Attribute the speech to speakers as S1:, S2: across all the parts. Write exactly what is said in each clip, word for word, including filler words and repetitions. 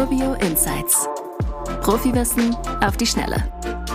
S1: Urbio Insights. Profiwissen auf die Schnelle.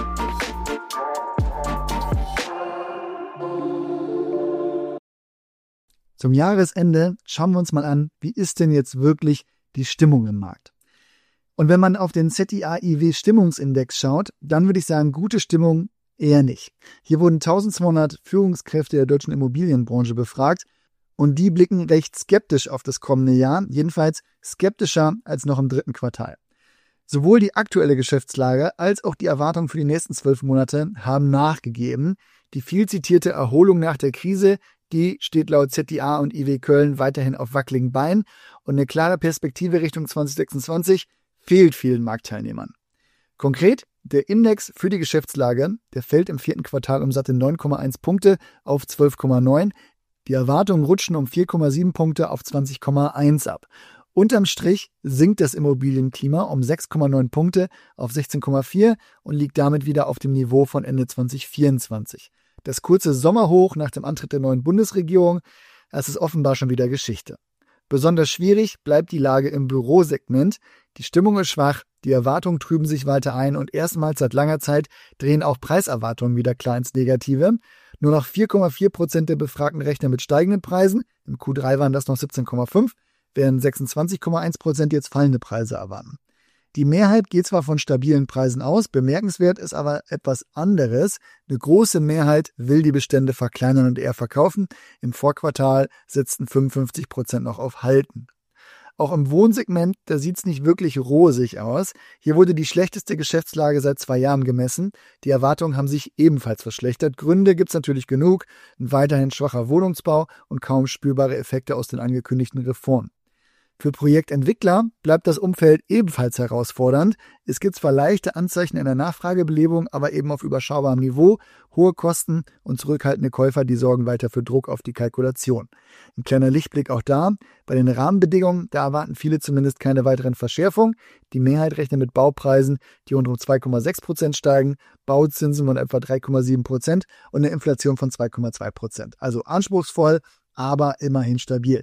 S2: Zum Jahresende schauen wir uns mal an, wie ist denn jetzt wirklich die Stimmung im Markt? Und wenn man auf den Z I A I W Stimmungsindex schaut, dann würde ich sagen, gute Stimmung eher nicht. Hier wurden eintausendzweihundert Führungskräfte der deutschen Immobilienbranche befragt und die blicken recht skeptisch auf das kommende Jahr, jedenfalls skeptischer als noch im dritten Quartal. Sowohl die aktuelle Geschäftslage als auch die Erwartungen für die nächsten zwölf Monate haben nachgegeben. Die viel zitierte Erholung nach der Krise, die steht laut Z I A und I W Köln weiterhin auf wackeligen Beinen und eine klare Perspektive Richtung zwanzig sechsundzwanzig fehlt vielen Marktteilnehmern. Konkret, der Index für die Geschäftslage, der fällt im vierten Quartal um satte neun Komma eins Punkte auf zwölf Komma neun. Die Erwartungen rutschen um vier Komma sieben Punkte auf zwanzig Komma eins ab. Unterm Strich sinkt das Immobilienklima um sechs Komma neun Punkte auf sechzehn Komma vier und liegt damit wieder auf dem Niveau von Ende zwanzig vierundzwanzig. Das kurze Sommerhoch nach dem Antritt der neuen Bundesregierung, das ist offenbar schon wieder Geschichte. Besonders schwierig bleibt die Lage im Bürosegment. Die Stimmung ist schwach, die Erwartungen trüben sich weiter ein und erstmals seit langer Zeit drehen auch Preiserwartungen wieder klar ins Negative. Nur noch vier Komma vier Prozent der Befragten rechnen mit steigenden Preisen, im Q drei waren das noch siebzehn Komma fünf, während sechsundzwanzig Komma eins Prozent jetzt fallende Preise erwarten. Die Mehrheit geht zwar von stabilen Preisen aus, bemerkenswert ist aber etwas anderes. Eine große Mehrheit will die Bestände verkleinern und eher verkaufen. Im Vorquartal setzten fünfundfünfzig Prozent noch auf Halten. Auch im Wohnsegment, da sieht es nicht wirklich rosig aus. Hier wurde die schlechteste Geschäftslage seit zwei Jahren gemessen. Die Erwartungen haben sich ebenfalls verschlechtert. Gründe gibt es natürlich genug. Ein weiterhin schwacher Wohnungsbau und kaum spürbare Effekte aus den angekündigten Reformen. Für Projektentwickler bleibt das Umfeld ebenfalls herausfordernd. Es gibt zwar leichte Anzeichen einer Nachfragebelebung, aber eben auf überschaubarem Niveau. Hohe Kosten und zurückhaltende Käufer, die sorgen weiter für Druck auf die Kalkulation. Ein kleiner Lichtblick auch da. Bei den Rahmenbedingungen, da erwarten viele zumindest keine weiteren Verschärfungen. Die Mehrheit rechnet mit Baupreisen, die rund um zwei Komma sechs Prozent steigen, Bauzinsen von etwa drei Komma sieben Prozent und eine Inflation von zwei Komma zwei Prozent. Also anspruchsvoll, aber immerhin stabil.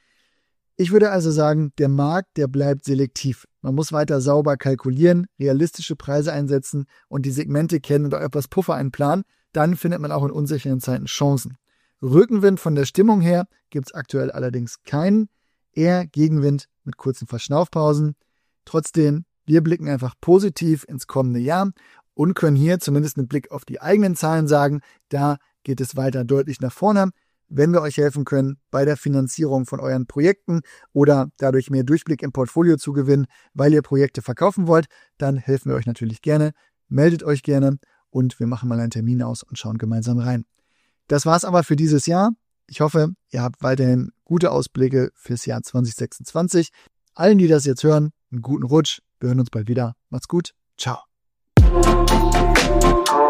S2: Ich würde also sagen, der Markt, der bleibt selektiv. Man muss weiter sauber kalkulieren, realistische Preise einsetzen und die Segmente kennen und auch etwas Puffer einplanen. Dann findet man auch in unsicheren Zeiten Chancen. Rückenwind von der Stimmung her gibt es aktuell allerdings keinen. Eher Gegenwind mit kurzen Verschnaufpausen. Trotzdem, wir blicken einfach positiv ins kommende Jahr und können hier zumindest mit Blick auf die eigenen Zahlen sagen, da geht es weiter deutlich nach vorne. Wenn wir euch helfen können bei der Finanzierung von euren Projekten oder dadurch mehr Durchblick im Portfolio zu gewinnen, weil ihr Projekte verkaufen wollt, dann helfen wir euch natürlich gerne. Meldet euch gerne und wir machen mal einen Termin aus und schauen gemeinsam rein. Das war's aber für dieses Jahr. Ich hoffe, ihr habt weiterhin gute Ausblicke fürs Jahr zwanzig sechsundzwanzig. Allen, die das jetzt hören, einen guten Rutsch. Wir hören uns bald wieder. Macht's gut. Ciao.